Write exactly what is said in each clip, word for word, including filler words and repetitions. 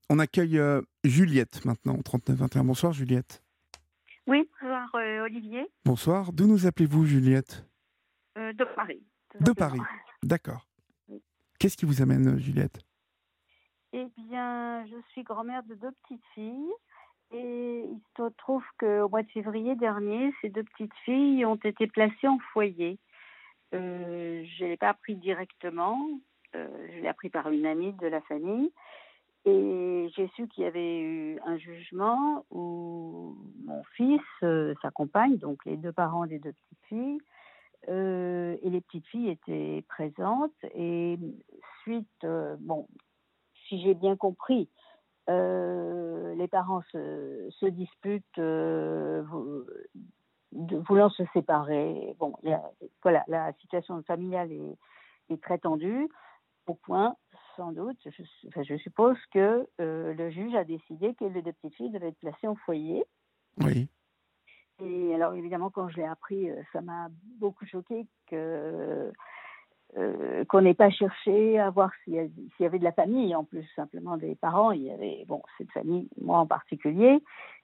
On accueille euh, Juliette maintenant, au trente-neuf vingt et un. Bonsoir Juliette. Oui, bonsoir euh, Olivier, Bonsoir. D'où nous appelez-vous Juliette? euh, de Paris, tout De simplement. Paris. D'accord. Oui. Qu'est-ce qui vous amène euh, Juliette? Eh bien, je suis grand-mère de deux petites filles et il se trouve qu'au mois de février dernier, ces deux petites filles ont été placées en foyer. Euh, je ne l'ai pas appris directement, euh, je l'ai appris par une amie de la famille et j'ai su qu'il y avait eu un jugement où mon fils, euh, sa compagne, donc les deux parents des deux petites filles, Euh, et les petites filles étaient présentes et suite, euh, bon, si j'ai bien compris, euh, les parents se, se disputent, euh, de, voulant se séparer. Bon, la, voilà, la situation familiale est, est très tendue, au point, sans doute, je, enfin, je suppose que euh, le juge a décidé que les deux petites filles devaient être placées en foyer. Oui. Et alors, évidemment, quand je l'ai appris, ça m'a beaucoup choquée que, euh, qu'on n'ait pas cherché à voir s'il y, a, s'il y avait de la famille, en plus, simplement des parents. Il y avait, bon, cette famille, moi en particulier,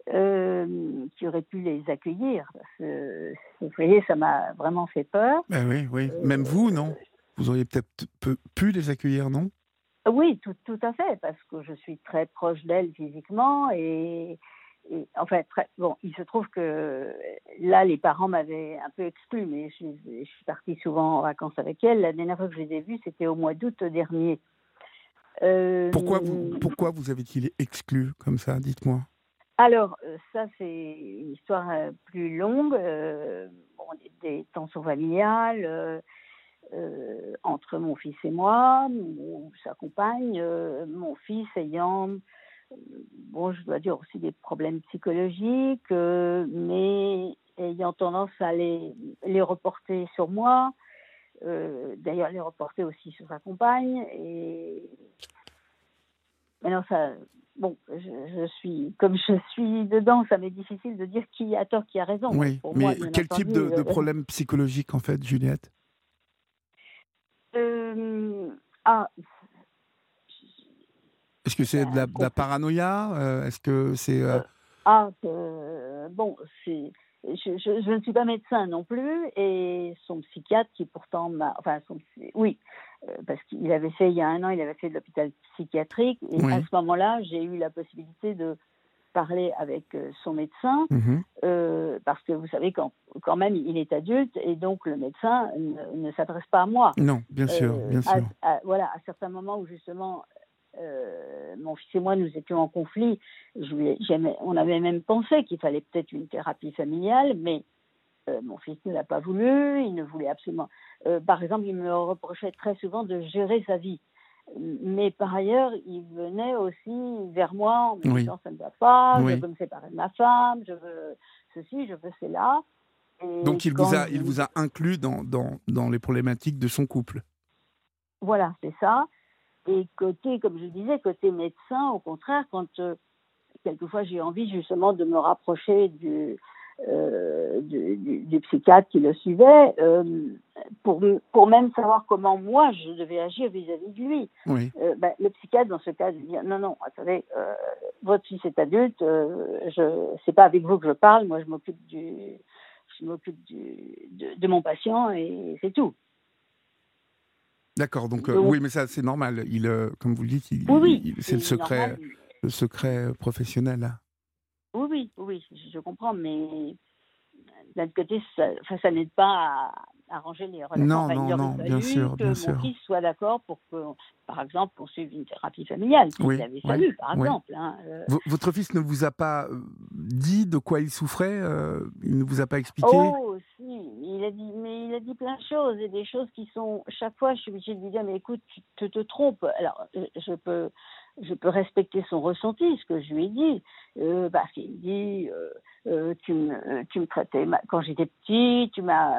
euh, qui aurait pu les accueillir. Parce que, vous voyez, ça m'a vraiment fait peur. Ben oui, oui. Euh, Même vous, non? Vous auriez peut-être peu- pu les accueillir, non? oui, tout, tout à fait, parce que je suis très proche d'elle physiquement et, et enfin, très, bon, il se trouve que là, les parents m'avaient un peu exclue, mais je, je suis partie souvent en vacances avec elle. La dernière fois que je les ai vus, c'était au mois d'août dernier. Pourquoi vous, Euh, pourquoi vous avez-il exclu comme ça? Dites-moi. alors, euh, ça, c'est une histoire euh, plus longue, euh, bon, des, des tensions familiales. Euh, euh, entre mon fils et moi, ou sa compagne, euh, mon fils ayant, euh, bon, je dois dire aussi des problèmes psychologiques, euh, mais ayant tendance à les, les reporter sur moi, euh, d'ailleurs les reporter aussi sur sa compagne, et maintenant ça, bon, je, je suis, comme je suis dedans, ça m'est difficile de dire qui a tort, qui a raison. Oui, Pour moi, mais bien quel type entendu, de, de euh, problème psychologique en fait, Juliette? euh, ah, Est-ce que c'est de la, ben, de la paranoïa? Euh, Est-ce que c'est... euh, Euh, ah, euh, bon, c'est, je, je, je ne suis pas médecin non plus, et son psychiatre qui pourtant m'a, enfin, son, oui, euh, parce qu'il avait fait, il y a un an, il avait fait de l'hôpital psychiatrique, et à Oui. ce moment-là, j'ai eu la possibilité de parler avec euh, son médecin, Mhm. euh, parce que vous savez, quand, quand même, il est adulte, et donc le médecin ne, ne s'adresse pas à moi. Non, bien sûr, Euh, bien à, sûr. à, voilà, à certains moments où justement euh, mon fils et moi nous étions en conflit, je lui ai, on avait même pensé qu'il fallait peut-être une thérapie familiale, mais euh, mon fils ne l'a pas voulu, il ne voulait absolument. Euh, par exemple, il me reprochait très souvent de gérer sa vie. Mais par ailleurs, il venait aussi vers moi en me Oui, disant ça ne va pas, je oui. veux me séparer de ma femme, je veux ceci, je veux cela. Et Donc il vous quand a, je... il vous a inclus dans, dans, dans les problématiques de son couple. Voilà, c'est ça. Et côté, comme je disais, côté médecin, au contraire, quand euh, quelquefois j'ai envie justement de me rapprocher du, euh, du, du, du psychiatre qui le suivait, euh, pour, pour même savoir comment moi je devais agir vis-à-vis de lui. Oui. Euh, ben, le psychiatre, dans ce cas, dit non, non, attendez, euh, votre fils est adulte, euh, je, c'est pas avec vous que je parle, moi je m'occupe du, je m'occupe du, de, de mon patient et c'est tout. D'accord. Donc euh, Donc, oui, mais ça c'est normal. Il, euh, comme vous le dites, il, oui, oui, il- c'est le c'est secret, normal. le secret professionnel. Oui, oui, oui, je, je comprends, mais d'un côté, ça, enfin, ça n'aide pas à arranger les relations. Non, Enfin, il non, aurait non, bien fallu sûr, bien que mon sûr. fils soit d'accord pour que, par exemple, on suive une thérapie familiale, s'il Oui, avait oui, fallu, par oui. exemple. Hein. Euh, V- votre fils ne vous a pas euh, dit de quoi il souffrait? euh, Il ne vous a pas expliqué? Oh, si, il a dit, mais il a dit plein de choses, et des choses qui sont, chaque fois, je suis obligée de lui dire, mais écoute, tu te, te trompes. Alors, je, je peux, je peux respecter son ressenti, ce que je lui ai dit, euh, parce qu'il dit, euh, euh, tu me, tu me traitais mal quand j'étais petit, tu m'as,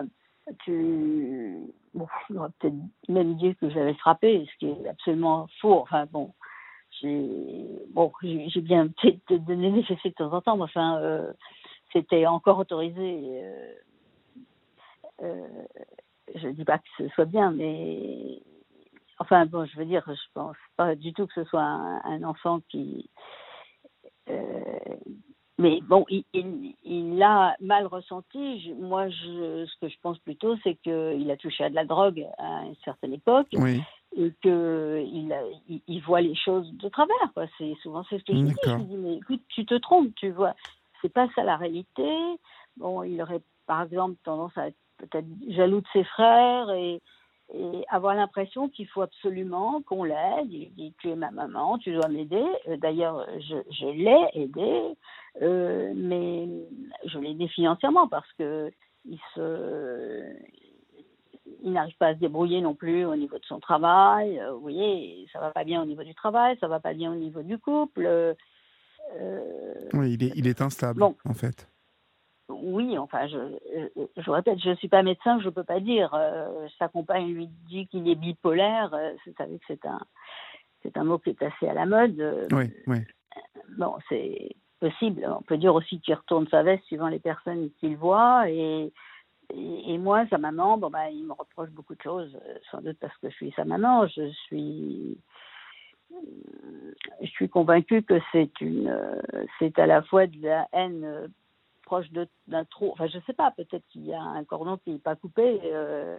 tu, bon, il aurait peut-être même dit que j'avais frappé, ce qui est absolument faux. Enfin bon, j'ai, bon, j'ai, j'ai bien peut-être donné des effets de temps en temps, mais enfin. Euh, c'était encore autorisé. Euh, euh, je ne dis pas que ce soit bien, mais enfin bon, je veux dire, je pense pas du tout que ce soit un, un enfant qui... Euh, mais bon, il, il, il l'a mal ressenti. Je, moi, je, ce que je pense plutôt, c'est qu'il a touché à de la drogue à une certaine époque Oui. et qu'il il, il voit les choses de travers, quoi. C'est, souvent, c'est ce que je lui dis. Je D'accord. lui dis, mais écoute, tu te trompes, tu vois. C'est pas ça la réalité. Bon, il aurait, par exemple, tendance à être peut-être jaloux de ses frères et, et avoir l'impression qu'il faut absolument qu'on l'aide. Il dit, tu es ma maman, tu dois m'aider. Euh, D'ailleurs, je, je l'ai aidé, euh, mais je l'ai aidé financièrement parce que il se... il n'arrive pas à se débrouiller non plus au niveau de son travail. Euh, vous voyez, ça va pas bien au niveau du travail, ça va pas bien au niveau du couple. Euh, Oui, il est, il est instable, bon, en fait. oui, enfin, je, je, je répète, je ne suis pas médecin, je ne peux pas dire. Euh, sa compagne lui dit qu'il est bipolaire. Euh, vous savez que c'est un, c'est un mot qui est assez à la mode. Euh, Oui, oui. bon, c'est possible. On peut dire aussi qu'il retourne sa veste suivant les personnes qu'il voit. Et, et, et moi, sa maman, bon, bah, il me reproche beaucoup de choses, euh, sans doute parce que je suis sa maman. Je suis, je suis convaincue que c'est une, euh, c'est à la fois de la haine euh, proche de, d'un trop. Enfin, je sais pas, peut-être qu'il y a un cordon qui n'est pas coupé. Euh,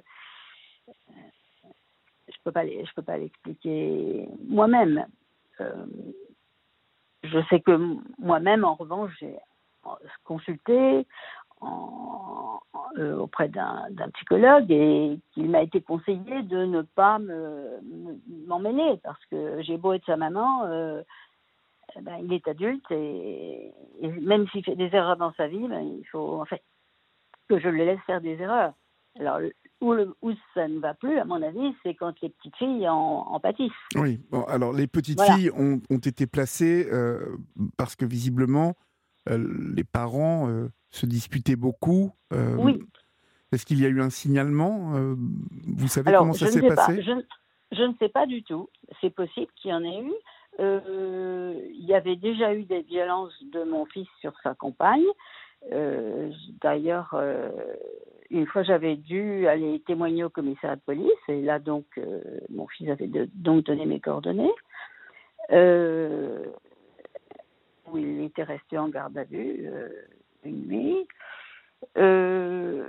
je peux pas, les, je peux pas l'expliquer moi-même. Euh, je sais que moi-même, en revanche, j'ai consulté en, euh, auprès d'un, d'un psychologue et qu'il m'a été conseillé de ne pas me, me, m'emmêler parce que j'ai beau être sa maman, euh, ben, il est adulte et, et même s'il fait des erreurs dans sa vie, ben, il faut en fait que je le laisse faire des erreurs. Alors, où, le, où ça ne va plus, à mon avis, c'est quand les petites filles en, en pâtissent. Oui, bon, alors les petites Voilà. filles ont, ont été placées euh, parce que visiblement, euh, les parents euh, se disputaient beaucoup. Euh, Oui. Est-ce qu'il y a eu un signalement euh, Vous savez Alors, comment je ça ne s'est sais pas. passé? Je, je ne sais pas du tout. C'est possible qu'il y en ait eu. Euh, il y avait déjà eu des violences de mon fils sur sa compagne. Euh, d'ailleurs, euh, une fois, j'avais dû aller témoigner au commissariat de police. Et là, donc, euh, mon fils avait de, donc donné mes coordonnées. Euh, où il était resté en garde à vue euh, une nuit. Euh,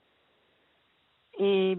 et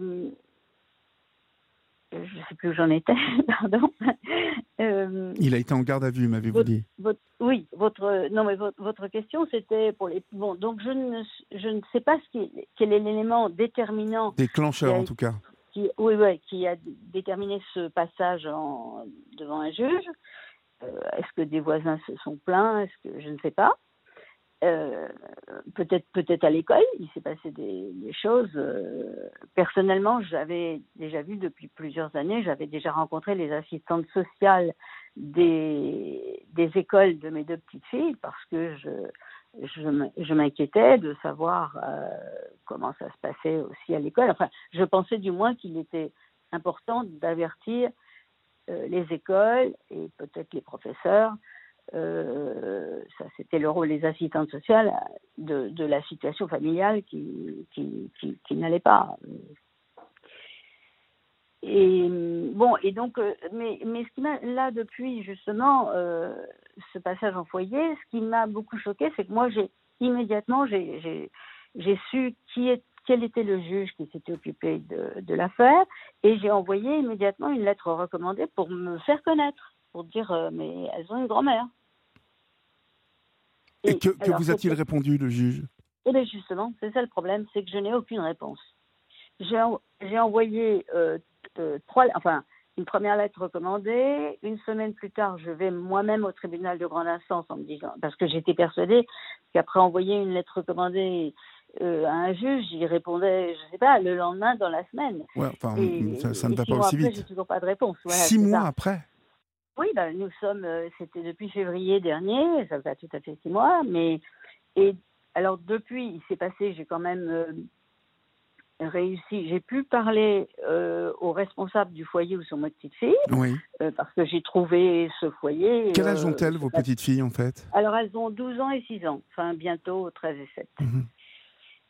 je ne sais plus où j'en étais, pardon. Euh, Il a été en garde à vue, m'avez-vous votre, dit? votre, oui, votre, non, mais votre, votre question, c'était pour les... Bon, donc je ne, je ne sais pas ce qui, quel est l'élément déterminant qui Déclencheur, a, en tout cas. qui, oui, oui, qui a déterminé ce passage en, devant un juge. Euh, est-ce que des voisins se sont plaints? Est-ce que je ne sais pas. Euh, peut-être peut-être à l'école, il s'est passé des, des choses. Euh, personnellement, j'avais déjà vu depuis plusieurs années, j'avais déjà rencontré les assistantes sociales des, des écoles de mes deux petites filles parce que je, je, je m'inquiétais de savoir euh, comment ça se passait aussi à l'école. Enfin, je pensais du moins qu'il était important d'avertir euh, les écoles et peut-être les professeurs. Euh, ça, c'était le rôle des assistantes sociales de, de la situation familiale qui, qui, qui, qui n'allait pas. Et bon, et donc, mais, mais ce qui m'a, là, depuis justement euh, ce passage en foyer, ce qui m'a beaucoup choqué, c'est que moi, j'ai immédiatement, j'ai, j'ai, j'ai su qui est, quel était le juge qui s'était occupé de, de l'affaire, et j'ai envoyé immédiatement une lettre recommandée pour me faire connaître, pour dire, euh, mais elles ont une grand-mère. Et, et que, que alors, vous a-t-il répondu, le juge? Eh bien justement, c'est ça le problème, c'est que je n'ai aucune réponse. J'ai, j'ai envoyé euh, euh, trois, enfin, une première lettre recommandée. Une semaine plus tard, je vais moi-même au tribunal de grande instance en me disant, parce que j'étais persuadée qu'après envoyer une lettre recommandée euh, à un juge, il répondait, je ne sais pas, le lendemain dans la semaine. Ouais, enfin, Et, ça, ça ne et va six pas mois aussi après, vite. j'ai toujours pas de réponse. Voilà, Six c'est mois ça. après? Oui, ben, nous sommes, euh, c'était depuis février dernier, ça fait tout à fait six mois, mais et alors depuis, il s'est passé, j'ai quand même euh, réussi, j'ai pu parler euh, aux responsables du foyer où sont mes petites filles, Oui. euh, parce que j'ai trouvé ce foyer. Quel âge Euh, ont-elles, vos pas... petites filles, en fait? Alors elles ont douze ans et six ans, enfin bientôt treize et sept. Mmh.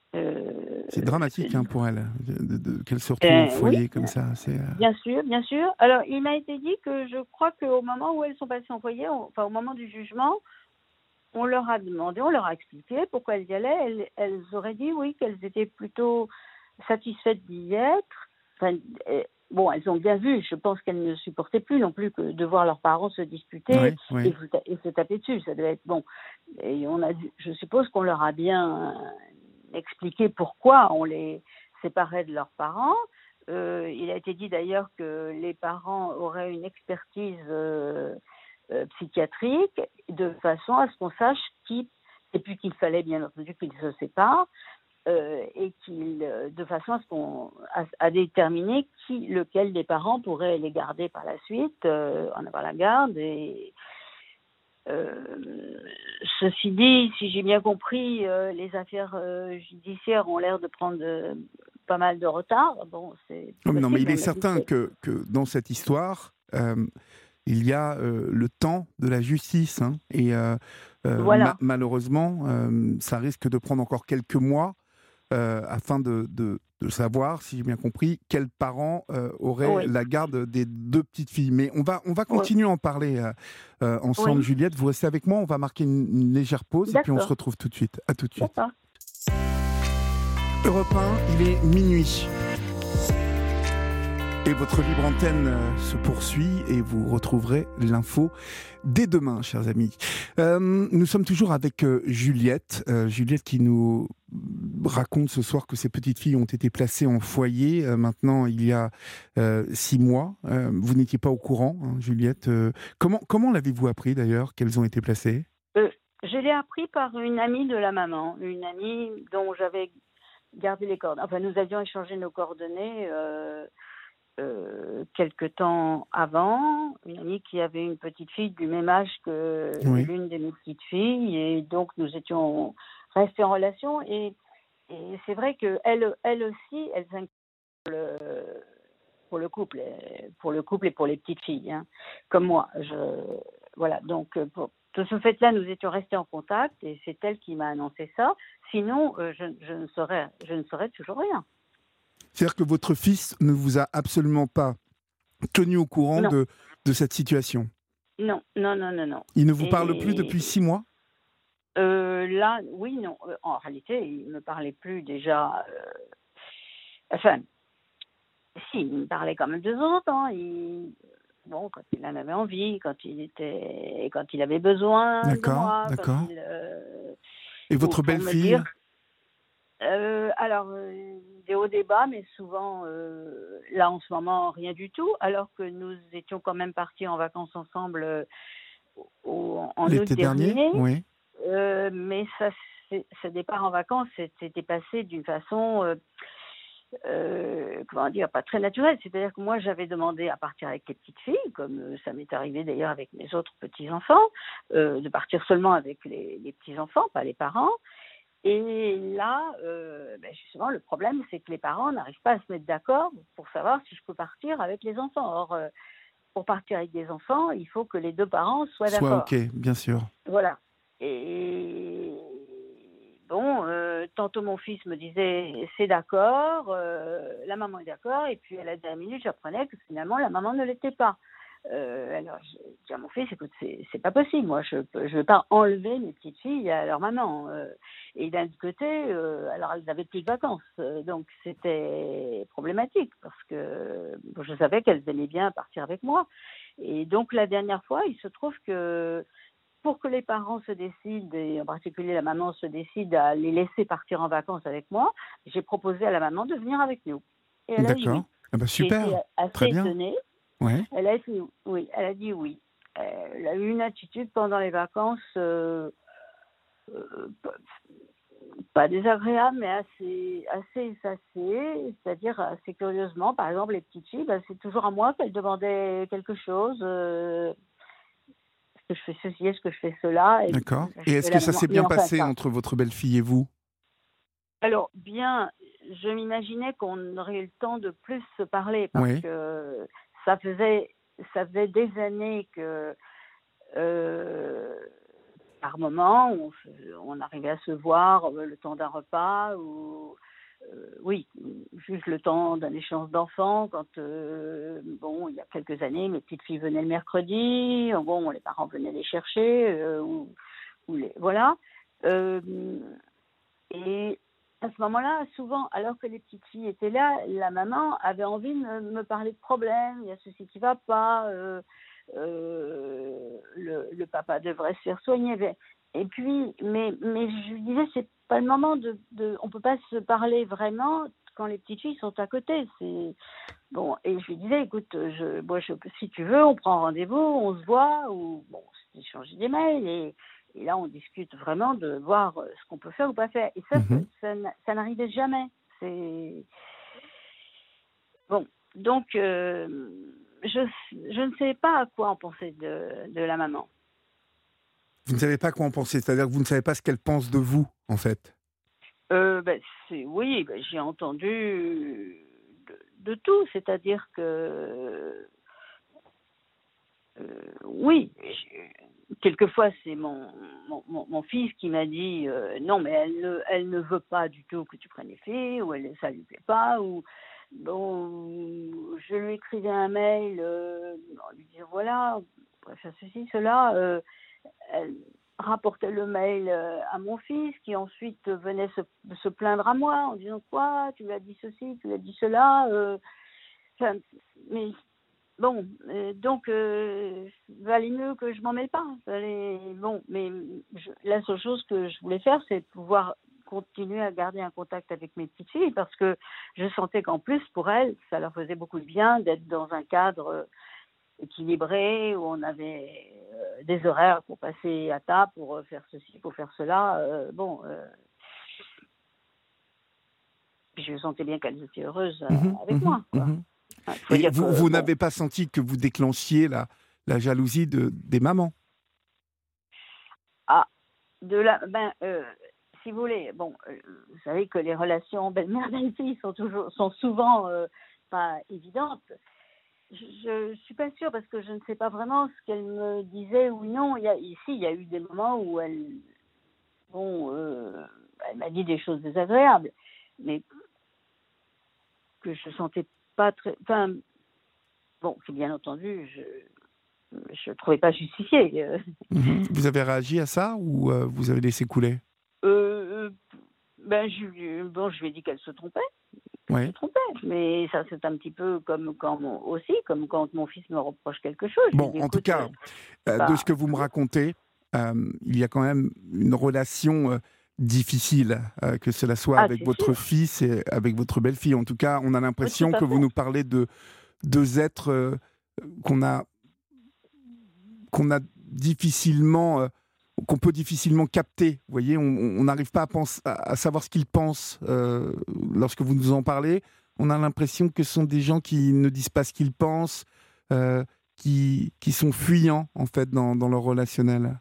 Euh, C'est dramatique hein, pour elle, de, de, de, qu'elle se retrouve euh, au foyer oui, comme ça. C'est, euh... bien sûr, bien sûr. Alors, il m'a été dit que je crois qu'au moment où elles sont passées en foyer, on, enfin au moment du jugement, on leur a demandé, on leur a expliqué pourquoi elles y allaient. Elles, elles auraient dit oui, qu'elles étaient plutôt satisfaites d'y être. Enfin, euh, bon, elles ont bien vu, je pense qu'elles ne supportaient plus non plus que de voir leurs parents se disputer oui, oui. et, et se taper dessus. Ça devait être bon. Et on a, je suppose qu'on leur a bien expliqué pourquoi on les séparait de leurs parents. Euh, il a été dit d'ailleurs que les parents auraient une expertise euh, euh, psychiatrique de façon à ce qu'on sache qui, et puis qu'il fallait bien entendu qu'ils se séparent, euh, et qu'il, de façon à ce qu'on à, à déterminer qui, lequel des parents pourrait les garder par la suite, euh, en avoir la garde. Et euh, ceci dit, si j'ai bien compris, euh, les affaires euh, judiciaires ont l'air de prendre euh, pas mal de retard. Bon, c'est Non, non, mais il possible, est on a dit certain que... que, que dans cette histoire, euh, il y a euh, le temps de la justice. Hein, et euh, euh, ma- Voilà. malheureusement, euh, ça risque de prendre encore quelques mois euh, afin de, de, de savoir, si j'ai bien compris, quels parents euh, auraient Oui. la garde des deux petites filles. Mais on va, on va Oui. continuer à en parler euh, euh, ensemble, Oui. Juliette. Vous restez avec moi, on va marquer une, une légère pause et puis on se D'accord. retrouve tout de suite. À tout de suite. D'accord. Europe un, il est minuit. Et votre libre antenne euh, se poursuit et vous retrouverez l'info dès demain, chers amis. Euh, nous sommes toujours avec euh, Juliette. Euh, Juliette qui nous raconte ce soir que ses petites filles ont été placées en foyer euh, maintenant il y a euh, six mois. Euh, vous n'étiez pas au courant, hein, Juliette. Euh, comment comment l'avez-vous appris d'ailleurs qu'elles ont été placées ? Euh, je l'ai appris par une amie de la maman, une amie dont j'avais gardé les coordonnées. Enfin, nous avions échangé nos coordonnées euh, euh, quelque temps avant. Une amie qui avait une petite fille du même âge que Oui. l'une de mes petites filles, et donc nous étions restés en relation. Et, et c'est vrai que elle, elle aussi, elle s'inquiète pour le, pour le couple, pour le couple et pour les petites filles, hein, comme moi. Je, voilà. Donc pour, de ce fait-là, nous étions restés en contact et c'est elle qui m'a annoncé ça. Sinon, euh, je, je, ne saurais, je ne saurais toujours rien. C'est-à-dire que votre fils ne vous a absolument pas tenu au courant Non, de, de cette situation ? non, non, non, non, non. Il ne vous parle plus Et depuis six mois ? euh, là, oui, non. En réalité, il ne me parlait plus déjà. Euh, enfin, si, il me parlait quand même de temps en temps. Il, bon, quand il en avait envie, quand il était, quand il avait besoin de D'accord, moi, quand d'accord. il, euh, Et pour, votre pour me belle-fille ? dire. Euh, alors, euh, des hauts débats, mais souvent, euh, là en ce moment, rien du tout, alors que nous étions quand même partis en vacances ensemble euh, au, en août L'été dernier ? dernier, Oui. euh, mais ça, ce départ en vacances s'était passé d'une façon, euh, euh, comment dire, pas très naturelle. C'est-à-dire que moi, j'avais demandé à partir avec les petites filles, comme euh, ça m'est arrivé d'ailleurs avec mes autres petits-enfants, euh, de partir seulement avec les, les petits-enfants, pas les parents. Et là, euh, ben justement, le problème, c'est que les parents n'arrivent pas à se mettre d'accord pour savoir si je peux partir avec les enfants. Or, euh, pour partir avec des enfants, il faut que les deux parents soient Soit OK, d'accord. bien sûr. Voilà. Et bon, euh, tantôt mon fils me disait c'est d'accord, euh, la maman est d'accord, et puis à la dernière minute, j'apprenais que finalement la maman ne l'était pas. Euh, alors, j'ai dit à mon fils, écoute, c'est, c'est pas possible, moi, je ne veux pas enlever mes petites filles à leur maman. Euh, et d'un autre côté, euh, alors elles avaient plus de vacances, euh, donc c'était problématique, parce que bon, je savais qu'elles aimaient bien partir avec moi. Et donc, la dernière fois, il se trouve que pour que les parents se décident, et en particulier la maman se décide à les laisser partir en vacances avec moi, j'ai proposé à la maman de venir avec nous. Et elle a dit D'accord. oui. Ah bah J'ai été super. assez Très bien. étonnée. Ouais. Elle a été, oui, elle a dit oui. Elle a eu une attitude pendant les vacances euh, euh, pas désagréable, mais assez, assez espacée, c'est-à-dire assez curieusement. Par exemple, les petites filles, ben, c'est toujours à moi qu'elles demandaient quelque chose. Euh, est-ce que je fais ceci, est-ce que je fais cela, et D'accord. je Et fais est-ce que la ça maman. s'est Mais bien enfin, passé ça. entre votre belle-fille et vous ? Alors, bien, je m'imaginais qu'on aurait eu le temps de plus se parler parce Oui. que ça faisait, ça faisait des années que, euh, par par moment, on, se- on arrivait à se voir euh, le temps d'un repas ou euh, oui, juste le temps d'un échange d'enfants. Quand euh, bon, il y a quelques années, mes petites filles venaient le mercredi, bon, les parents venaient les chercher euh, ou, ou les voilà. Euh, et à ce moment-là, souvent, alors que les petites filles étaient là, la maman avait envie de me, me parler de problèmes. Il y a ceci qui ne va pas. Euh, euh, le, le papa devrait se faire soigner. Et puis, mais, mais je lui disais, c'est pas le moment de, de on peut pas se parler vraiment quand les petites filles sont à côté. C'est bon. Et je lui disais, écoute, je, moi, je, si tu veux, on prend rendez-vous, on se voit, ou bon, on s'échange des mails et, et là, on discute vraiment de voir ce qu'on peut faire ou pas faire. Et ça, ça, Mhm. ça, ça n'arrivait jamais. C'est bon. Donc, euh, je, je ne sais pas à quoi en penser de, de la maman. Vous ne savez pas quoi en penser, c'est-à-dire que vous ne savez pas ce qu'elle pense de vous, en fait. Euh, ben, c'est, oui, ben, j'ai entendu de, de tout, c'est-à-dire que euh, oui, je- quelquefois c'est mon, mon, mon- mon fils qui m'a dit euh, non, mais elle ne, elle ne veut pas du tout que tu prennes les filles, ou elle, ça lui plaît pas, ou bon, je lui écrivais un mail, euh, en lui disant voilà, on pourrait faire ceci, cela. Euh, elle rapportait le mail euh, à mon fils, qui ensuite venait se, se plaindre à moi en disant quoi, tu lui as dit ceci, tu lui as dit cela. Euh, enfin, mais bon, euh, donc euh, valait mieux que je m'en mêle pas. Valait, bon, mais je, la seule chose que je voulais faire, c'est pouvoir continuer à garder un contact avec mes petites filles, parce que je sentais qu'en plus pour elles, ça leur faisait beaucoup de bien d'être dans un cadre équilibré, où on avait euh, des horaires pour passer à table, pour euh, faire ceci, pour faire cela. Euh, bon, euh, puis je sentais bien qu'elles étaient heureuses euh, Mhm, avec mhm, moi, quoi. mhm. Il faut Et dire vous, que, vous bon, n'avez pas senti que vous déclenchiez la, la jalousie de, des mamans? ah, de la, ben, euh, si vous voulez, bon, euh, vous savez que les relations belle-mère belle-fille sont toujours, sont souvent euh, pas évidentes. Je ne suis pas sûre, parce que je ne sais pas vraiment ce qu'elle me disait ou non. Il y a, ici, il y a eu des moments où elle, bon, euh, elle m'a dit des choses désagréables, mais que je sentais pas très. Enfin, bon, que bien entendu, je ne trouvais pas justifié. Euh, Mhm. Vous avez réagi à ça ou euh, vous avez laissé couler? euh, ben, je, bon, je lui ai dit qu'elle se trompait. Qu'elle se Oui. trompait. Mais ça, c'est un petit peu comme quand mon, aussi, comme quand mon fils me reproche quelque chose. Je lui Bon, dis, en tout écoute, euh, cas, euh, de bah, ce que vous me racontez, euh, il y a quand même une relation euh, difficile, euh, que cela soit ah, avec c'est votre sûr, fils et avec votre belle-fille. En tout cas, on a oui, tout l'impression à que vous fait. nous parlez de deux êtres euh, qu'on a, qu'on a difficilement, euh, qu'on peut difficilement capter. Vous voyez, on on n'arrive pas à, penser, à, à savoir ce qu'ils pensent euh, lorsque vous nous en parlez. On a l'impression que ce sont des gens qui ne disent pas ce qu'ils pensent, euh, qui, qui sont fuyants en fait dans, dans leur relationnel.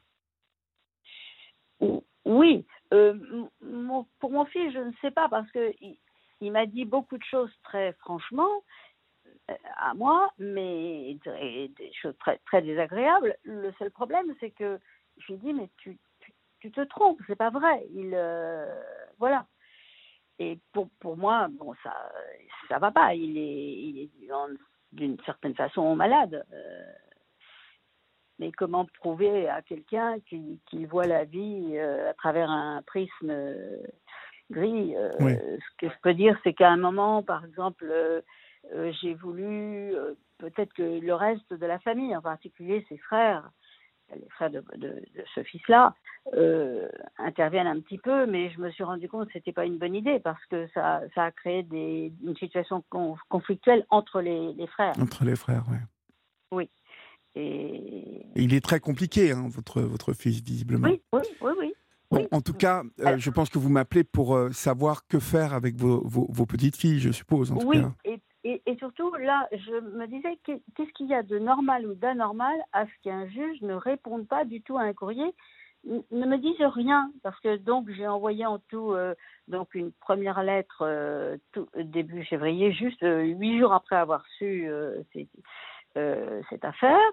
Oui, euh, mon, pour mon fils, je ne sais pas, parce que il, il m'a dit beaucoup de choses très franchement euh, à moi, mais des, des choses très, très désagréables. Le seul problème, c'est que je lui ai dit, mais tu, tu, tu te trompes, c'est pas vrai. Il, euh, voilà. Et pour, pour moi, bon, ça, ça va pas. Il est, il est en- d'une certaine façon malade. Euh, mais comment prouver à quelqu'un qu'il, qu'il voit la vie euh, à travers un prisme euh, gris? Oui, Euh, ce que je peux dire, c'est qu'à un moment, par exemple, euh, euh, j'ai voulu euh, peut-être que le reste de la famille, en particulier ses frères, les frères de, de, de ce fils-là, euh, interviennent un petit peu, mais je me suis rendu compte que ce n'était pas une bonne idée, parce que ça, ça a créé des, une situation con, conflictuelle entre les, les frères. entre les frères, oui. Oui. Et... Et il est très compliqué, hein, votre, votre fils, visiblement. Oui, oui, oui, oui. Bon, oui. en tout cas, euh, Alors, je pense que vous m'appelez pour euh, savoir que faire avec vos, vos, vos petites filles, je suppose, en tout oui, cas. et, et, et surtout, là, je me disais, qu'est-ce qu'il y a de normal ou d'anormal à ce qu'un juge ne réponde pas du tout à un courrier, ne me dise rien, parce que donc j'ai envoyé en tout euh, donc une première lettre euh, tout, début février, juste euh, huit jours après avoir su euh, ces, euh, cette affaire.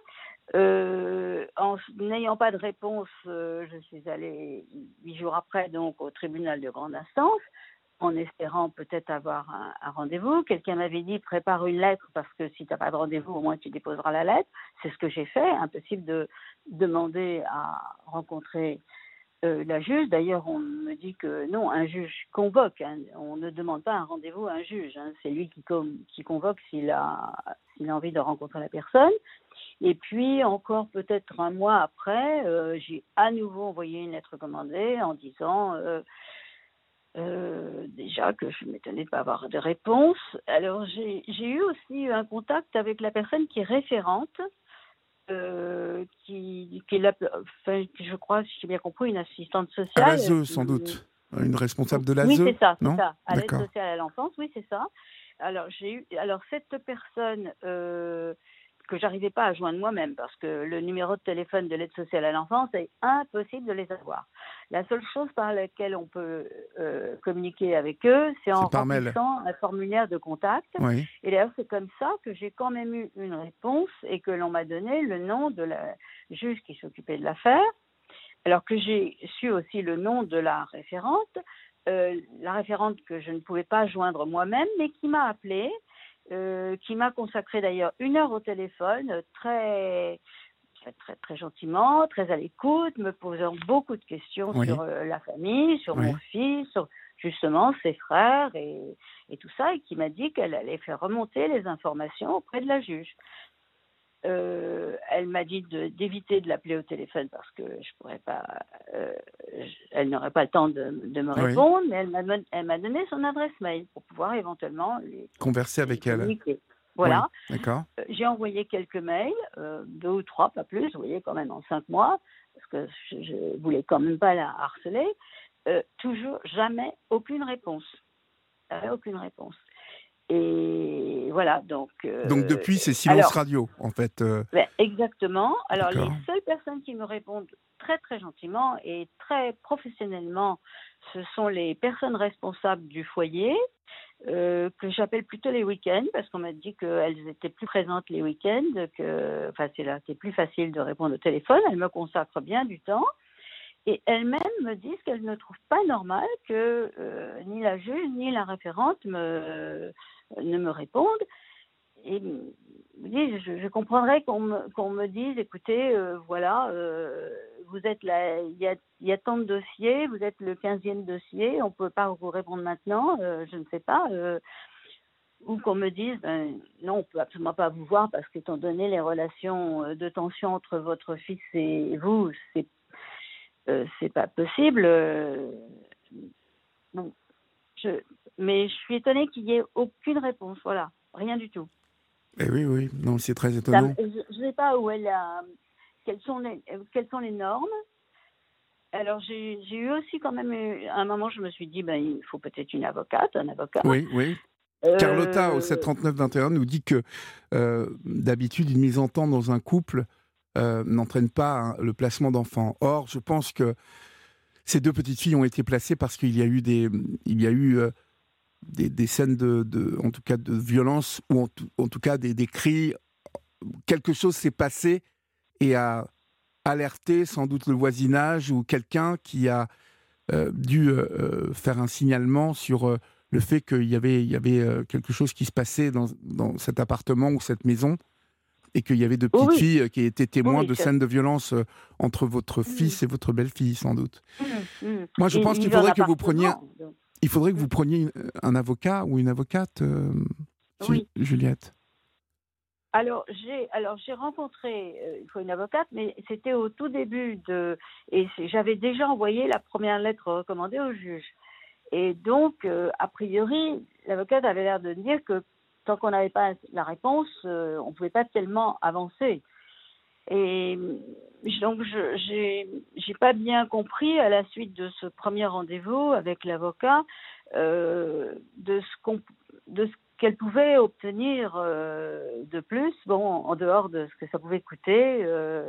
Euh, en n'ayant pas de réponse, euh, je suis allée huit jours après donc au tribunal de grande instance, en espérant peut-être avoir un, un rendez-vous. Quelqu'un m'avait dit prépare une lettre parce que si tu n'as pas de rendez-vous, au moins tu déposeras la lettre. C'est ce que j'ai fait. Impossible de demander à rencontrer euh, la juge. D'ailleurs, on me dit que non, un juge convoque. Hein. On ne demande pas un rendez-vous à un juge. Hein. C'est lui qui, com- qui convoque s'il a, s'il a envie de rencontrer la personne. Et puis, encore peut-être un mois après, euh, j'ai à nouveau envoyé une lettre recommandée en disant euh, euh, déjà que je m'étonnais de ne pas avoir de réponse. Alors, j'ai, j'ai eu aussi un contact avec la personne qui est référente, euh, qui, qui est la, enfin, je crois, si j'ai bien compris, une assistante À sociale. l'A S E, sans Qui... doute. Une responsable de Oui, l'A S E, c'est ça, c'est non? ça, à l'aide D'accord. sociale à l'enfance, oui, c'est ça. Alors, j'ai eu, alors cette personne euh, que j'arrivais pas à joindre moi-même parce que le numéro de téléphone de l'aide sociale à l'enfance est impossible de les avoir. La seule chose par laquelle on peut euh, communiquer avec eux, c'est en C'est par mail. remplissant un formulaire de contact. Oui. Et d'ailleurs, c'est comme ça que j'ai quand même eu une réponse et que l'on m'a donné le nom de la juge qui s'occupait de l'affaire. Alors que j'ai su aussi le nom de la référente, euh, la référente que je ne pouvais pas joindre moi-même, mais qui m'a appelée, euh, qui m'a consacré d'ailleurs une heure au téléphone, très, très, très, très gentiment, très à l'écoute, me posant beaucoup de questions Oui. sur euh, la famille, sur mon Oui. fils, sur justement ses frères et, et tout ça, et qui m'a dit qu'elle allait faire remonter les informations auprès de la juge. Euh, elle m'a dit de, d'éviter de l'appeler au téléphone parce que je pourrais pas, euh, je, elle n'aurait pas le temps de, de me Oui. répondre, mais elle m'a, elle m'a donné son adresse mail pour pouvoir éventuellement lui, Converser lui avec elle. communiquer. Oui. Voilà. D'accord. Euh, j'ai envoyé quelques mails, euh, deux ou trois, pas plus, vous voyez, quand même en cinq mois, parce que je, je voulais quand même pas la harceler. Euh, toujours, jamais, aucune réponse. Jamais aucune réponse. Et voilà, donc. Donc Euh, depuis, c'est silence alors, radio, en fait. euh, ben, exactement. Alors, les D'accord. seules personnes qui me répondent très, très gentiment et très professionnellement, ce sont les personnes responsables du foyer, euh, que j'appelle plutôt les week-ends, parce qu'on m'a dit qu'elles étaient plus présentes les week-ends, que enfin, c'est là, c'est plus facile de répondre au téléphone. Elles me consacrent bien du temps. Et elles-mêmes me disent qu'elles ne trouvent pas normal que euh, ni la juge ni la référente me, ne me répondent. Et oui, je, je comprendrais qu'on me, qu'on me dise, écoutez, euh, voilà, euh, vous êtes là, il y a, il y a tant de dossiers, vous êtes le quinzième dossier, on ne peut pas vous répondre maintenant, euh, je ne sais pas. Euh, ou qu'on me dise, ben, non, on ne peut absolument pas vous voir parce qu'étant donné les relations de tension entre votre fils et vous, c'est euh, c'est pas possible. Euh, bon, je, mais je suis étonnée qu'il n'y ait aucune réponse, voilà, rien du tout. Eh oui, oui. Non, c'est très Ça, étonnant. je ne sais pas où elle a, quelles sont les, quelles sont les normes. Alors j'ai, j'ai eu aussi quand même eu, à un moment je me suis dit ben il faut peut-être une avocate, un avocat. Oui, oui. Carlotta au sept Euh, trente-neuf vingt et un nous dit que euh, d'habitude une mise en temps dans un couple euh, n'entraîne pas hein, le placement d'enfants. Or, je pense que ces deux petites filles ont été placées parce qu'il y a eu des, il y a eu euh, des, des scènes de, de, en tout cas de violence ou en tout, en tout cas des, des cris. Quelque chose s'est passé et a alerté sans doute le voisinage ou quelqu'un qui a euh, dû euh, faire un signalement sur euh, le fait qu'il y avait, il y avait euh, quelque chose qui se passait dans, dans cet appartement ou cette maison et qu'il y avait deux petites oui, filles qui étaient témoins oui, de je, scènes de violence euh, entre votre hum, fils et votre belle-fille, sans doute. hum, hum. Moi, je Ils, pense ils qu'il vivent en faudrait que vous preniez, appartement. Donc, il faudrait que hum, vous preniez une- un avocat ou une avocate, euh, Ju- oui. Juliette. Alors j'ai alors j'ai rencontré euh, il faut une avocate, mais c'était au tout début de et c'est- j'avais déjà envoyé la première lettre recommandée au juge. Et donc euh, a priori l'avocate avait l'air de me dire que tant qu'on n'avait pas la réponse, euh, on ne pouvait pas tellement avancer. Et donc je j'ai j'ai pas bien compris à la suite de ce premier rendez-vous avec l'avocat euh, de ce qu'on de ce qu'elle pouvait obtenir euh, de plus, bon, en dehors de ce que ça pouvait coûter, euh,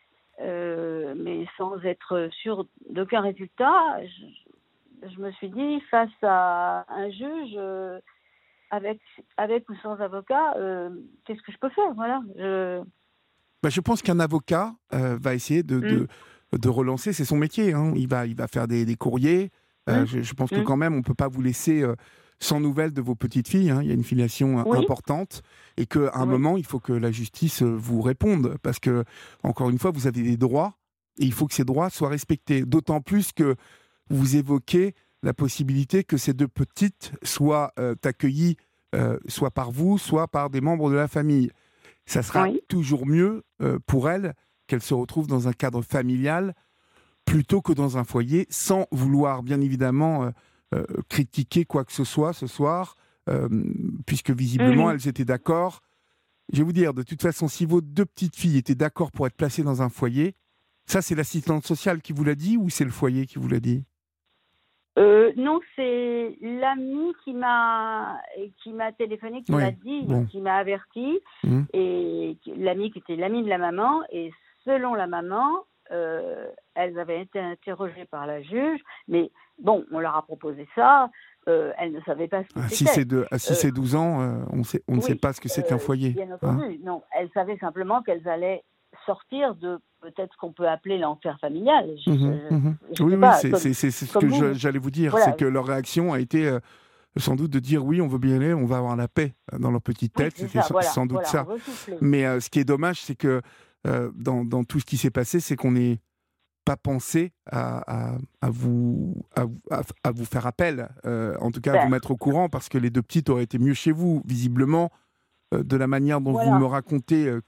euh, mais sans être sûre d'aucun résultat. Je, je me suis dit, face à un juge, euh, avec, avec ou sans avocat, euh, qu'est-ce que je peux faire, voilà. Je, Bah, je pense qu'un avocat euh, va essayer de, Mmh. de, de relancer, c'est son métier, hein. Il va, il va faire des, des courriers. Euh, Mmh. je, je pense que Mmh. quand même, on ne peut pas vous laisser euh, sans nouvelles de vos petites filles, hein. Il y a une filiation euh, Oui, importante et qu'à un oui, moment, il faut que la justice euh, vous réponde parce que, encore une fois, vous avez des droits et il faut que ces droits soient respectés. D'autant plus que vous évoquez la possibilité que ces deux petites soient euh, accueillies euh, soit par vous, soit par des membres de la famille. Ça sera oui. toujours mieux euh, pour elle qu'elle se retrouve dans un cadre familial plutôt que dans un foyer, sans vouloir bien évidemment euh, euh, critiquer quoi que ce soit ce soir, euh, puisque visiblement Mmh. elles étaient d'accord. Je vais vous dire, de toute façon, si vos deux petites filles étaient d'accord pour être placées dans un foyer, ça c'est l'assistante sociale qui vous l'a dit ou c'est le foyer qui vous l'a dit? Euh, non, c'est l'ami qui m'a qui m'a téléphoné, qui m'a Oui, dit, bon. qui m'a averti, Mmh. et qui- l'ami qui était l'ami de la maman, et selon la maman, euh, elles avaient été interrogées par la juge, mais bon, on leur a proposé ça, euh, elles ne savaient pas ce que À six c'était. et, deux, à six Euh, et douze ans, euh, on, sait, on ne sait oui, pas ce que c'est qu'un euh, foyer. bien Hein. entendu, non, elles savaient simplement qu'elles allaient sortir de peut-être ce qu'on peut appeler l'enfer familial. Je, Mhm, je, mhm. je Oui, sais oui, pas, c'est comme c'est- c'est- c'est ce comme que vous, je- vous- j'allais vous dire. C'est voilà. que leur réaction a été euh, sans doute de dire oui, on veut bien aller, on va avoir la paix euh, dans leur petite Oui, tête. c'est C'était ça, sans voilà, sans doute voilà, on ça. veut souffler. Mais euh, ce qui est dommage, c'est que euh, dans, dans tout ce qui s'est passé, c'est qu'on n'ait pas pensé à, à, à vous, à, vous- à- à vous faire appel, euh, en tout cas à vous Ben, mettre au courant, parce que les deux petites auraient été mieux chez vous, visiblement, euh, de la manière dont vous me voilà, racontez euh,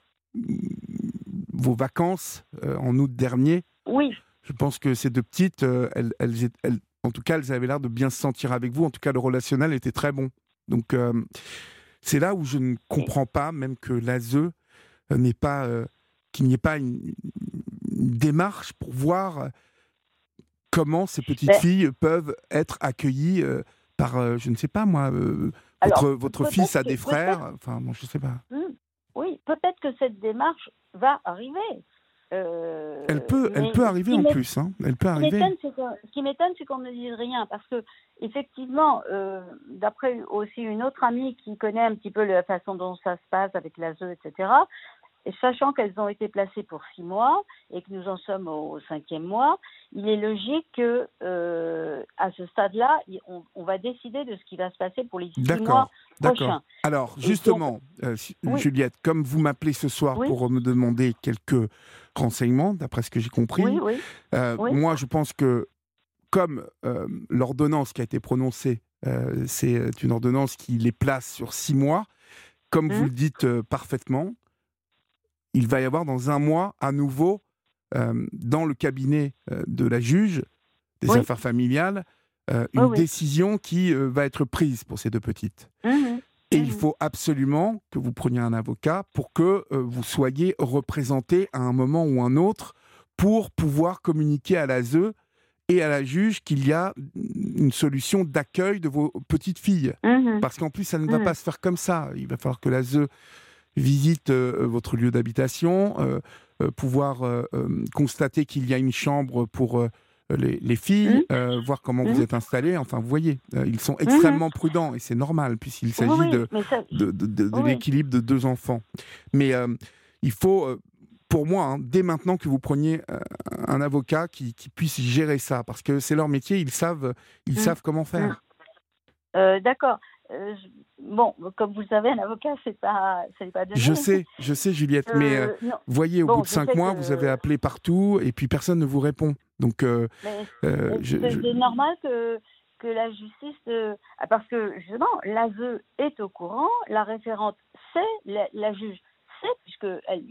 vos vacances euh, en août dernier. oui, Je pense que ces deux petites, euh, elles, elles, elles- elles- en tout cas, elles avaient l'air de bien se sentir avec vous. En tout cas, le relationnel était très bon. Donc, euh, c'est là où je ne et- comprends pas, même que l'A S E euh, n'est pas, euh, qu'il n'y ait pas une, une démarche pour voir euh, comment ces petites ben, filles peuvent être accueillies euh, par, euh, je ne sais pas moi, euh, votre, alors, votre fils peut-être a que, des peut-être, frères. Enfin, bon, je ne sais pas. hmm, oui, peut-être que cette démarche va arriver. Elle Euh, peut, elle mais peut ce arriver qui en m'é- plus. Hein. Elle peut ce qui arriver. m'étonne, c'est qu'on, ce qui m'étonne, c'est qu'on ne dise rien, parce que effectivement, euh, d'après aussi une autre amie qui connaît un petit peu la façon dont ça se passe avec l'A S E, et cetera. Et sachant qu'elles ont été placées pour six mois et que nous en sommes au cinquième mois, il est logique que euh, à ce stade-là, il- on, on va décider de ce qui va se passer pour les six mois D'accord, d'accord. prochains. Alors, Et donc, justement, euh, si- oui, Juliette, comme vous m'appelez ce soir oui, pour me demander quelques renseignements, d'après ce que j'ai oui, compris, oui, euh, oui, moi, je pense que comme euh, l'ordonnance qui a été prononcée, euh, c'est une ordonnance qui les place sur six mois, comme vous hum, le dites euh, parfaitement, il va y avoir dans un mois à nouveau, euh, dans le cabinet euh, de la juge des oui, affaires familiales, euh, oui, une oui. décision qui euh, va être prise pour ces deux petites. Mhm, Et il mhm. faut absolument que vous preniez un avocat pour que euh, vous soyez représenté à un moment ou un autre pour pouvoir communiquer à l'A S E et à la juge qu'il y a une solution d'accueil de vos petites filles. Mhm, Parce qu'en plus, ça ne va mhm. pas se faire comme ça. Il va falloir que l'A S E visite euh, votre lieu d'habitation, euh, euh, pouvoir euh, euh, constater qu'il y a une chambre pour euh, les, les filles, Mhm, euh, voir comment vous mhm, êtes installés. Enfin, vous voyez, euh, ils sont mhm. extrêmement prudents et c'est normal puisqu'il Oui, s'agit oui, de, mais ça, de, de, de- de oui, oui. l'équilibre de deux enfants. Mais euh, il faut, euh, pour moi, hein, dès maintenant que vous preniez euh, un avocat qui, qui puisse gérer ça, parce que c'est leur métier, ils savent, ils Mhm, savent comment mhm. faire. Euh, d'accord. Euh, je- bon, comme vous le savez, un avocat, c'est pas, c'est pas donné. Je sais, je sais, Juliette, mais euh, Euh, non. voyez, au bout Bon, de je cinq sais mois, vous avez que, appelé partout et puis personne ne vous répond. Donc, euh, mais euh, est-ce je, que je- c'est normal que que la justice, euh, ah, parce que justement, l'A S E est au courant, la référente sait, la, la juge sait, puisque elle,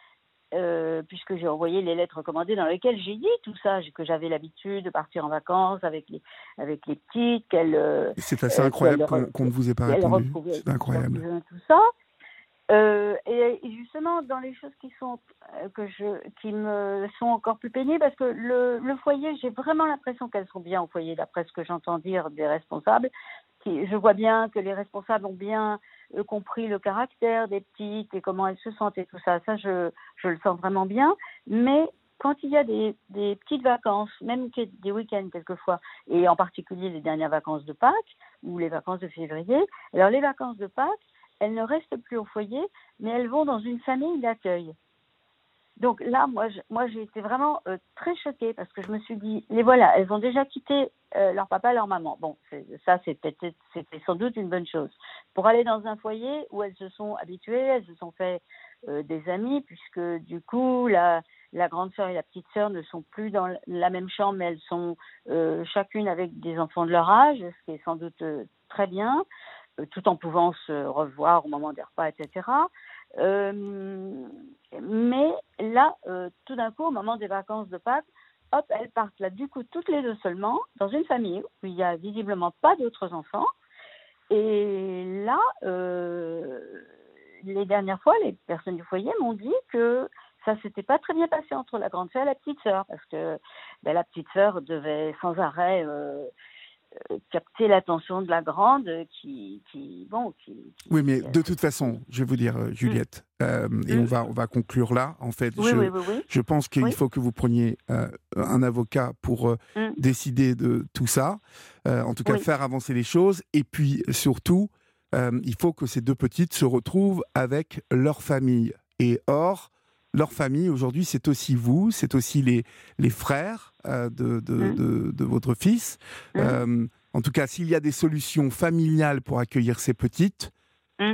euh, puisque j'ai envoyé les lettres recommandées dans lesquelles j'ai dit tout ça, que j'avais l'habitude de partir en vacances avec les, avec les petites, qu'elle euh, c'est assez euh, incroyable qu'elle qu'on re- qu'on ne vous ait pas qu'elle répondu. retrouvait C'est leur incroyable. cousin, tout ça. Euh, et, et justement, dans les choses qui sont euh, que je, qui me sont encore plus pénibles, parce que le, le foyer, j'ai vraiment l'impression qu'elles sont bien au foyer, d'après ce que j'entends dire des responsables. Qui, je vois bien que les responsables ont bien euh, compris le caractère des petites et comment elles se sentent et tout ça. Ça, je, je le sens vraiment bien. Mais quand il y a des, des petites vacances, même que des week-ends quelquefois, et en particulier les dernières vacances de Pâques ou les vacances de février, alors les vacances de Pâques, elles ne restent plus au foyer, mais elles vont dans une famille d'accueil. Donc là, moi, je, moi, j'ai été vraiment euh, très choquée parce que je me suis dit, les voilà, elles ont déjà quitté euh, leur papa, leur maman. Bon, c'est, ça, c'était, c'était sans doute une bonne chose. Pour aller dans un foyer où elles se sont habituées, elles se sont fait euh, des amis, puisque du coup, la, la grande sœur et la petite sœur ne sont plus dans la même chambre, mais elles sont euh, chacune avec des enfants de leur âge, ce qui est sans doute euh, très bien, euh, tout en pouvant se revoir au moment des repas, et cetera. Euh, mais là, euh, tout d'un coup, au moment des vacances de Pâques, hop, elles partent là, du coup, toutes les deux seulement, dans une famille où il n'y a visiblement pas d'autres enfants. Et là, euh, les dernières fois, les personnes du foyer m'ont dit que ça s'était pas très bien passé entre la grande sœur et la petite sœur, parce que ben, la petite sœur devait sans arrêt euh, euh, capter l'attention de la grande, qui, qui bon, qui, qui, Oui, mais qui, de toute façon, je vais vous dire, euh, Juliette, euh, et on va, on va conclure là. En fait, oui, je, oui, oui, oui, je pense qu'il oui. faut que vous preniez euh, un avocat pour euh, Mm. décider de tout ça, euh, en tout cas Oui. faire avancer les choses, et puis surtout, euh, il faut que ces deux petites se retrouvent avec leur famille. Et or, leur famille, aujourd'hui, c'est aussi vous, c'est aussi les, les frères euh, de, de, Mm. de, de votre fils. Mm. Euh, en tout cas, s'il y a des solutions familiales pour accueillir ces petites, Mm.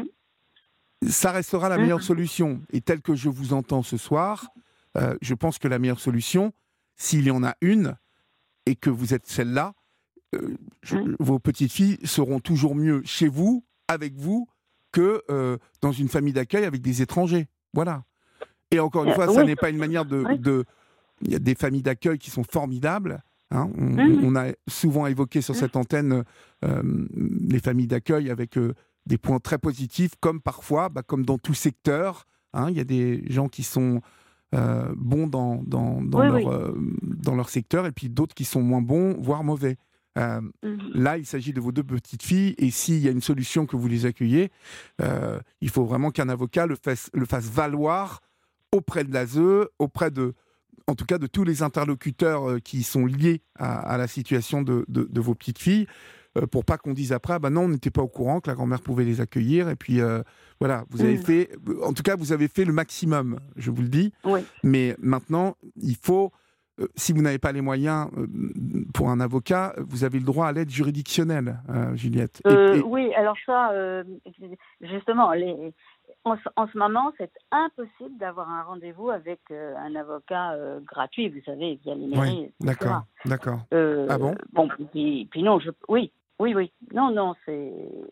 ça restera la Mm. meilleure solution. Et tel que je vous entends ce soir, euh, je pense que la meilleure solution, s'il y en a une, et que vous êtes celle-là, euh, je- Mm. vos petites filles seront toujours mieux chez vous, avec vous, que euh, dans une famille d'accueil avec des étrangers. Voilà. Et encore une Euh, fois, ça oui. n'est pas une manière de... Oui. de- Il y a des familles d'accueil qui sont formidables. Hein. On, Mm. on a souvent évoqué sur Mm. cette antenne euh, les familles d'accueil avec euh, des points très positifs, comme parfois, bah, comme dans tout secteur, hein, il y a des gens qui sont euh, bons dans, dans, dans Oui, leur, oui. euh, dans leur secteur, et puis d'autres qui sont moins bons, voire mauvais. Euh, Mm. là, il s'agit de vos deux petites filles, et s'il y a une solution que vous les accueillez, euh, il faut vraiment qu'un avocat le fasse, le fasse valoir auprès de l'A S E, auprès de, en tout cas de tous les interlocuteurs euh, qui sont liés à, à la situation de, de, de vos petites filles, euh, pour pas qu'on dise après, ah ben non, on n'était pas au courant que la grand-mère pouvait les accueillir, et puis euh, voilà, vous avez Mm. fait, en tout cas, vous avez fait le maximum, je vous le dis, Oui. mais maintenant, il faut, euh, si vous n'avez pas les moyens euh, pour un avocat, vous avez le droit à l'aide juridictionnelle, euh, Juliette. Et- Euh, et- oui, alors ça, euh, justement, les, en, ce- en ce moment, c'est impossible d'avoir un rendez-vous avec euh, un avocat euh, gratuit, vous savez, via les mairies, oui, et cetera. d'accord, d'accord. Euh, Ah bon? Bon, puis, puis non, je, oui, oui, oui. Non, non, c'est.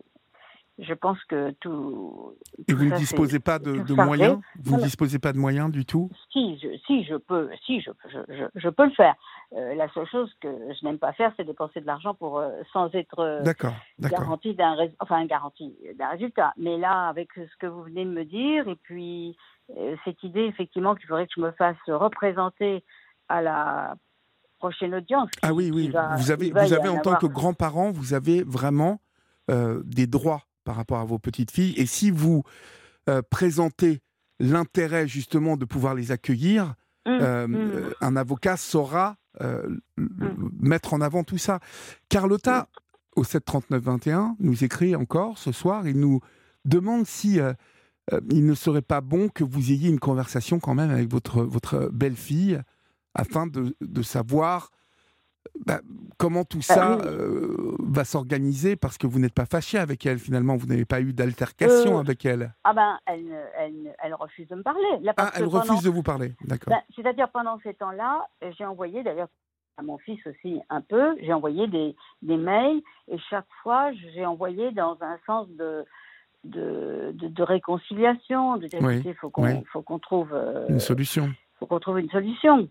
Je pense que tout. Et tout vous ne ça, disposez c'est pas de, tout de chargé. moyens? Vous ne Non, non. disposez pas de moyens du tout? Si, je, si, je peux, si, je, je, je, je peux le faire. Euh, la seule chose que je n'aime pas faire, c'est dépenser de l'argent pour euh, sans être euh, D'accord, d'accord. garantie d'un, rés- enfin, garantie d'un résultat. Mais là, avec ce que vous venez de me dire, et puis euh, cette idée, effectivement, qu'il faudrait que je me fasse représenter à la prochaine audience. Qui, Ah oui, oui, qui va, vous avez, il va vous y avez en en tant avoir. que grand-parent, vous avez vraiment euh, des droits par rapport à vos petites filles. Et si vous euh, présentez l'intérêt justement de pouvoir les accueillir, Mmh, euh, mmh, euh, un avocat saura euh, l- mmh. mettre en avant tout ça. Carlotta, au sept trente-neuf vingt et un, nous écrit encore ce soir, il nous demande si euh, euh, il ne serait pas bon que vous ayez une conversation quand même avec votre, votre belle-fille, afin de, de savoir bah, comment tout Bah, ça oui. euh, va s'organiser, parce que vous n'êtes pas fâché avec elle, finalement, vous n'avez pas eu d'altercation Euh, avec elle. Ah ben, elle, ne- elle, ne- elle refuse de me parler. Là, Ah, parce elle que pendant, refuse de vous parler, d'accord. ben, c'est-à-dire pendant ces temps-là, euh, j'ai envoyé d'ailleurs à mon fils aussi un peu, j'ai envoyé des, des mails et chaque fois j'ai envoyé dans un sens de de, de, de réconciliation, de dire Oui, écoutez, faut qu'on oui. faut qu'on trouve euh, Une solution. faut qu'on trouve une solution.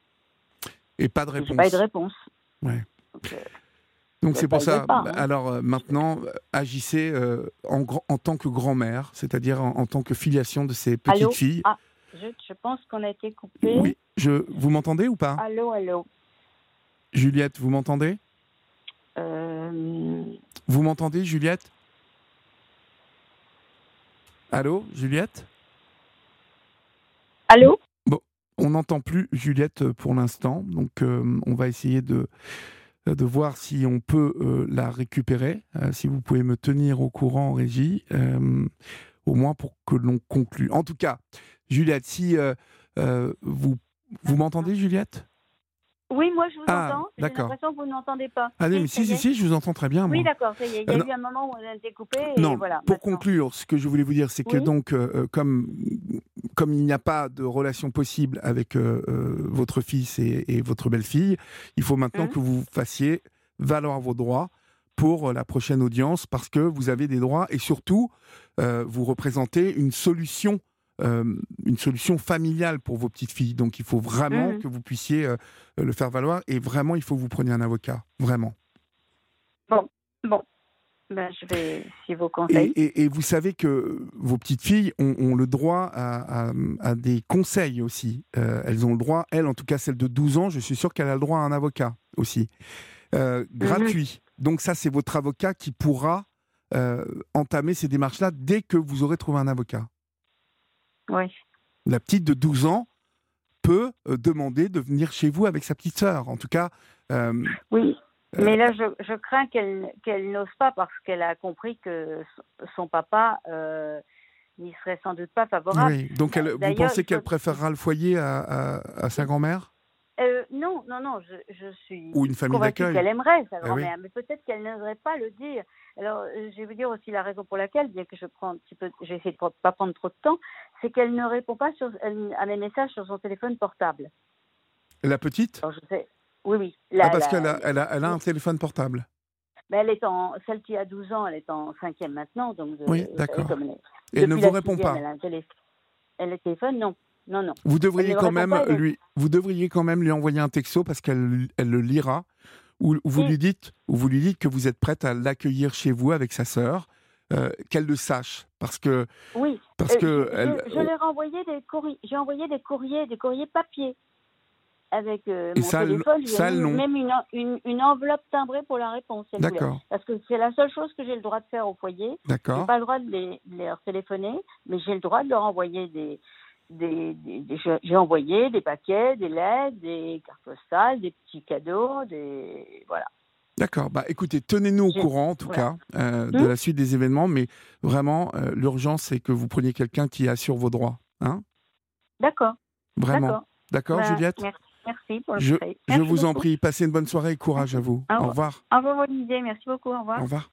Et pas de Et j'ai réponse. pas eu de réponse. Ouais. Donc, euh, Donc ça c'est pour aidait ça, pas, hein. alors euh, maintenant, euh, agissez euh, en, grand- en tant que grand-mère, c'est-à-dire en, en tant que filiation de ces petites Allô. filles. Ah, je, je pense qu'on a été coupé. Oui, je, vous m'entendez ou pas? Allô, allô. Juliette, vous m'entendez? Euh, Vous m'entendez, Juliette? Allô, Juliette? Allô. On n'entend plus Juliette euh, pour l'instant, donc euh, on va essayer de, de voir si on peut euh, la récupérer, euh, si vous pouvez me tenir au courant en régie, euh, au moins pour que l'on conclue. En tout cas, Juliette, si euh, euh, vous, vous m'entendez, Juliette? Oui, moi je vous Ah, entends. J'ai d'accord. l'impression que vous ne m'entendez pas. Ah non, Oui, mais ça si, y si, est. si, je vous entends très bien, Oui, moi. d'accord, ça y est. Il y a Euh, non, eu un moment où on a été coupé et non, voilà, pour maintenant. conclure, ce que je voulais vous dire, c'est que Oui. donc, euh, comme, comme il n'y a pas de relation possible avec euh, euh, votre fils et, et votre belle-fille, il faut maintenant Hum, que vous fassiez valoir vos droits pour la prochaine audience, parce que vous avez des droits et surtout, euh, vous représentez une solution, euh, une solution familiale pour vos petites filles. Donc il faut vraiment hum. que vous puissiez euh, le faire valoir et vraiment, il faut que vous preniez un avocat, vraiment. Bon, bon. Ben, je vais suivre vos Et, conseils. et- et vous savez que vos petites filles ont, ont le droit à, à- à des conseils aussi. Euh, elles ont le droit, elle, en tout cas celle de douze ans, je suis sûr qu'elle a le droit à un avocat aussi, euh, Mhm. gratuit. Donc ça, c'est votre avocat qui pourra euh, entamer ces démarches-là dès que vous aurez trouvé un avocat. Oui. La petite de douze ans peut euh, demander de venir chez vous avec sa petite sœur. En tout cas, euh, Oui. euh, Mais là, je, je crains qu'elle qu'elle n'ose pas parce qu'elle a compris que son son papa euh, n'y serait sans doute pas favorable. oui. Donc elle- vous D'ailleurs, pensez il qu'elle faut. préférera le foyer à, à- à sa grand-mère Euh, non, non, non, je, je suis ou une famille convaincue d'accueil? qu'elle aimerait sa Ah oui. grand-mère, mais peut-être qu'elle n'oserait pas le dire. Alors, euh, je vais vous dire aussi la raison pour laquelle, bien que je prends un petit peu, j'ai essayé de ne pas prendre trop de temps, c'est qu'elle ne répond pas sur, elle- à mes messages sur son téléphone portable. La petite? Alors, je sais, oui, oui, Ah, la, parce qu'elle la, a, elle a, elle a un téléphone portable. mais elle est en, celle qui a douze ans, elle est en cinquième maintenant, donc de- Oui, vous savez d'accord. comme elle est. Et elle ne Depuis vous la répond sixième, pas. elle a un téléphone, elle a un téléphone, non, non, non. Vous Elle devriez ne me quand répond même pas, elle est- lui, vous devriez quand même lui envoyer un texto parce qu'elle, elle le lira. Où, où vous si, lui dites, où vous lui dites que vous êtes prête à l'accueillir chez vous avec sa sœur, euh, qu'elle le sache, parce que, oui, parce Euh, que je, elle, je, je leur ai envoyé des courriers, j'ai envoyé des courriers, des courriers papier avec euh, et mon ça, elle- téléphone. J'ai ça, elle, mis non. même une, en- une, une enveloppe timbrée pour la réponse, si elle voulait. D'accord, Parce que c'est la seule chose que j'ai le droit de faire au foyer. J'ai d'accord, pas le droit de les, de leur téléphoner, mais j'ai le droit de leur envoyer des, des, des- des- je- j'ai envoyé des paquets, des lettres, des cartes postales, des petits cadeaux, des voilà. d'accord. Bah, écoutez, tenez-nous au J'ai- courant, en tout voilà. cas, euh, de Hum, la suite des événements, mais vraiment, euh, l'urgence, c'est que vous preniez quelqu'un qui assure vos droits, hein. D'accord, Vraiment. d'accord. D'accord, Ben, Juliette? merci, merci pour le Je, conseil. je Merci vous en beaucoup. prie, passez une bonne soirée et courage Merci. à vous. Au Au revoir. revoir. Au revoir, Olivier. Merci beaucoup. Au revoir. Au revoir.